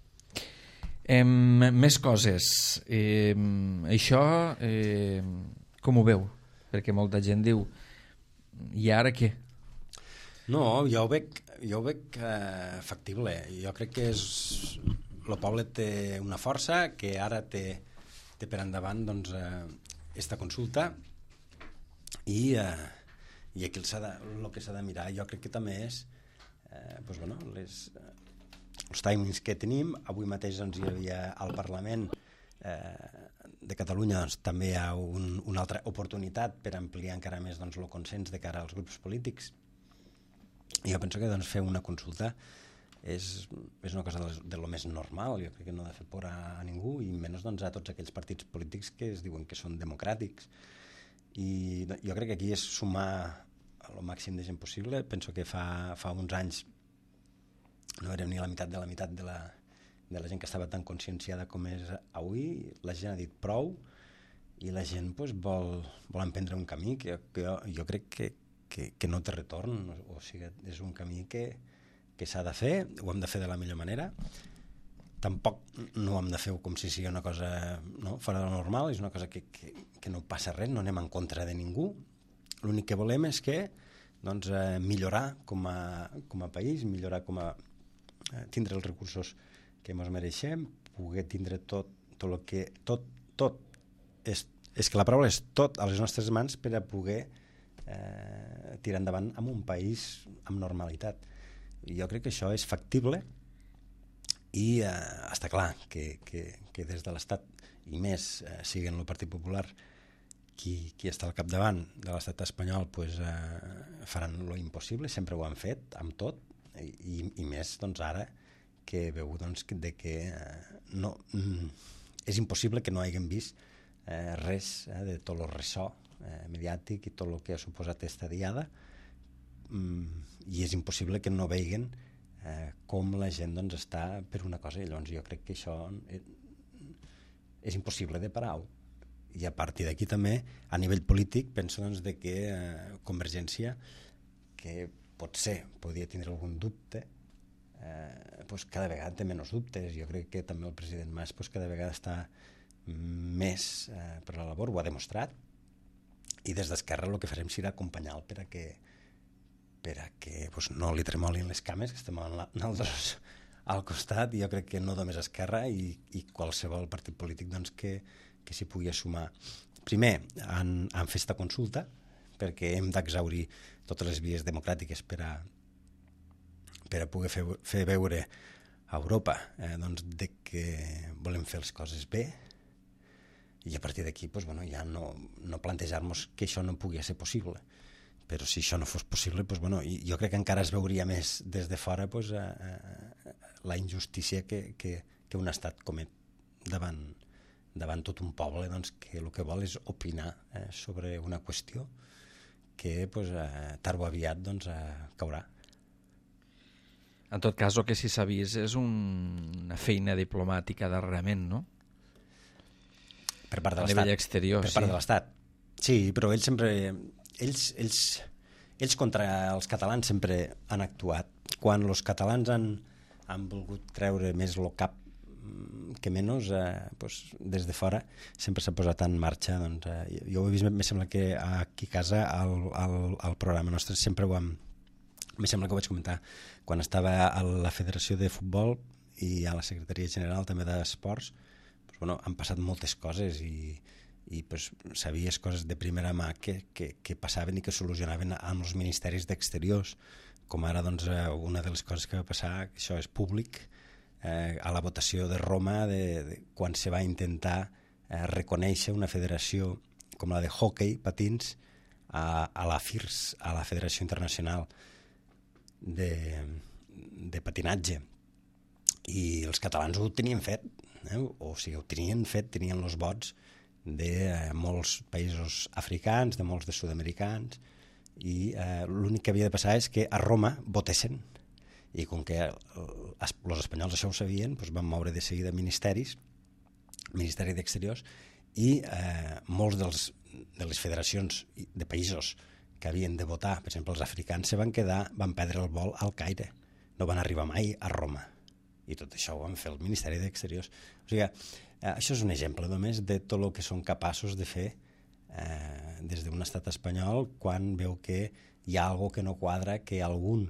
Més coses. Això, com ho veu? Perquè molta gent diu, i ara què? No, jo ho veig factible. Jo crec que el poble té una força que ara té per endavant doncs, esta consulta i aquí el que s'ha de mirar jo crec que també és doncs, bueno, els timings que tenim. Avui mateix doncs, hi havia al Parlament de Catalunya doncs, també hi ha una altra oportunitat per ampliar encara més doncs, el consens de cara als grups polítics. I jo penso que doncs, fer una consulta és una cosa de lo més normal. Jo crec que no ha de fer por a ningú, i menys doncs, a tots aquells partits polítics que es diuen que són democràtics. I jo crec que aquí és sumar el màxim de gent possible. Penso que fa uns anys no érem ni la meitat de la gent que estava tan conscienciada com és avui. La gent ha dit prou i la gent pues, vol emprendre un camí que jo crec que no té retorn. O sigui, és un camí que s'ha de fer, ho hem de fer de la millor manera. Tampoc no ho hem de fer com si sigui una cosa fora de lo normal, és una cosa que no passa res, no anem en contra de ningú. L'únic que volem és que millorar com a país, millorar tindre els recursos que ens mereixem, poder tindre tot el que... Tot és que la paraula és tot a les nostres mans per a poder tirar endavant amb un país amb normalitat. I jo crec que això és factible i està clar que des de l'Estat, i més sigui el Partit Popular qui està al capdavant de l'Estat espanyol, pues, faran lo impossible, sempre ho han fet amb tot, i més doncs, ara que veu doncs, que no, és impossible que no haguem vist res de tot el ressò mediàtic i tot el que ha suposat aquesta diada, i és impossible que no veguen com la gent doncs, està per una cosa, i llavors jo crec que això és impossible de parar-ho. I a partir d'aquí també, a nivell polític, penso doncs, de que Convergència, que potser podria tindre algun dubte, pues cada vegada té menys dubtes. Jo crec que també el president Mas pues, cada vegada està més per la labor, ho ha demostrat, i des d'Esquerra el que farem serà acompanyar-lo per a que pues, no li tremolin les cames, que estem nosaltres al costat. I jo crec que no només Esquerra i qualsevol partit polític doncs, que s'hi pugui sumar. Primer, han fet esta consulta, perquè hem d'exhaurir totes les vies democràtiques per a poder fer veure a Europa doncs, de que volem fer les coses bé, i a partir d'aquí pues, bueno, ja no plantejar-nos que això no pugui ser possible. Però si això no fos possible, pues, bueno, jo crec que encara es veuria més des de fora pues, la injustícia que un estat comet davant tot un poble doncs, que el que vol és opinar sobre una qüestió que pues, tard o aviat doncs, caurà. En tot cas, el que sí s'ha vist és una feina diplomàtica darrerament, no? Per part de l'Estat. A nivell exterior, per part de l'Estat. Sí, però ells sempre... Ells contra els catalans sempre han actuat. Quan els catalans han volgut treure més el cap que menys, pues, des de fora sempre s'ha posat en marxa. Doncs, jo ho he vist, me sembla que aquí a casa al programa nostre sempre ho hem... Me sembla que ho vaig comentar quan estava a la Federació de Futbol i a la Secretaria General també d'Esports. Pues, bueno, han passat moltes coses i pues, sabies coses de primera mà que passaven i que solucionaven amb els ministeris d'exteriors, com ara doncs, una de les coses que va passar, això és públic, a la votació de Roma de quan se va intentar reconèixer una federació com la de hockey, patins, a la FIRS, a la Federació Internacional de Patinatge. I els catalans ho tenien fet, o sigui, ho tenien fet, tenien els vots de molts països africans, de molts de sud-americans, i l'únic que havia de passar és que a Roma votessin, i com que els espanyols això ho sabien, doncs van moure de seguida Ministeri d'Exteriors, i molts de les federacions de països que havien de votar, per exemple els africans, van perdre el vol al Caire, no van arribar mai a Roma, i tot això ho van fer el Ministeri d'Exteriors. O sigui, això és un exemple només de tot el que són capaços de fer des d'un estat espanyol quan veu que hi ha alguna que no quadra, que algun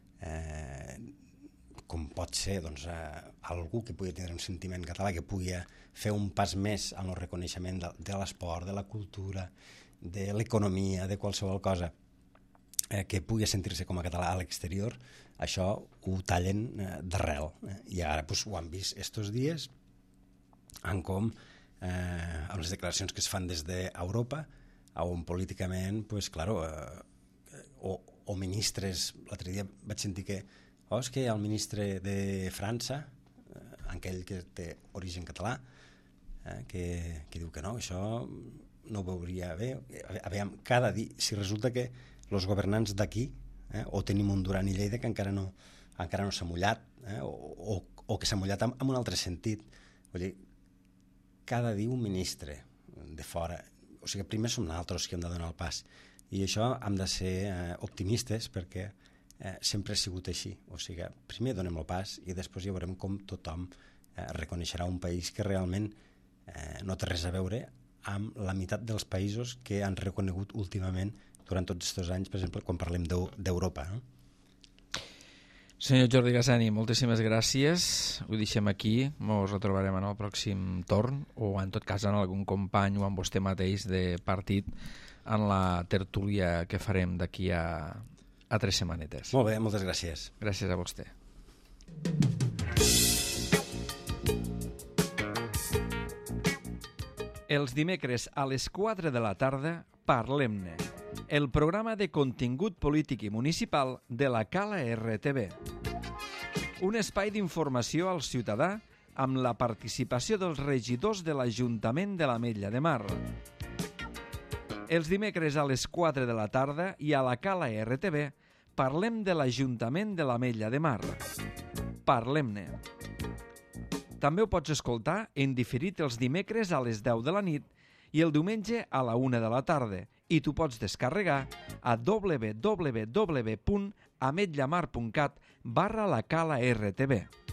com pot ser doncs, algú que pugui tenir un sentiment català, que pugui fer un pas més en el reconeixement de l'esport, de la cultura, de l'economia, de qualsevol cosa, que pugui sentir-se com a català a l'exterior, això ho tallen d'arrel. I ara doncs, ho han vist estos dies en com amb les declaracions que es fan des d'Europa, on políticament, pues, claro, o ministres, l'altre dia vaig sentir que o és que el ministre de França, aquell que té origen català, que diu que no, això no ho veuria bé. Aviam, cada dia, si resulta que els governants d'aquí, o tenim un Duran i Lleida que encara no s'ha mullat, o que s'ha mullat en un altre sentit. Vull dir, cada dia un ministre de fora, o sigui, primer som nosaltres que hem de donar el pas, i això hem de ser optimistes perquè sempre ha sigut així. O sigui, primer donem el pas i després ja veurem com tothom reconeixerà un país que realment no té res a veure amb la meitat dels països que han reconegut últimament durant tots aquests anys, per exemple, quan parlem d'Europa. Senyor Jordi Gassani, moltíssimes gràcies. Ho deixem aquí, ens retrobarem en el pròxim torn, o en tot cas en algun company o amb vostè mateix de partit en la tertúlia que farem d'aquí a 3 setmanetes. Molt bé, moltes gràcies. Gràcies a vostè. Els dimecres a les 4 de la tarda, Parlem-ne, el programa de contingut polític i municipal de la Cala RTV. Un espai d'informació al ciutadà amb la participació dels regidors de l'Ajuntament de l'Ametlla de Mar. Els dimecres a les 4 de la tarda i a la Cala RTV parlem de l'Ajuntament de l'Ametlla de Mar. Parlem-ne. També ho pots escoltar en diferit els dimecres a les 10 de la nit i el diumenge a la 1 de la tarda, i tu pots descarregar a www.ametllamar.cat/la Cala RTV.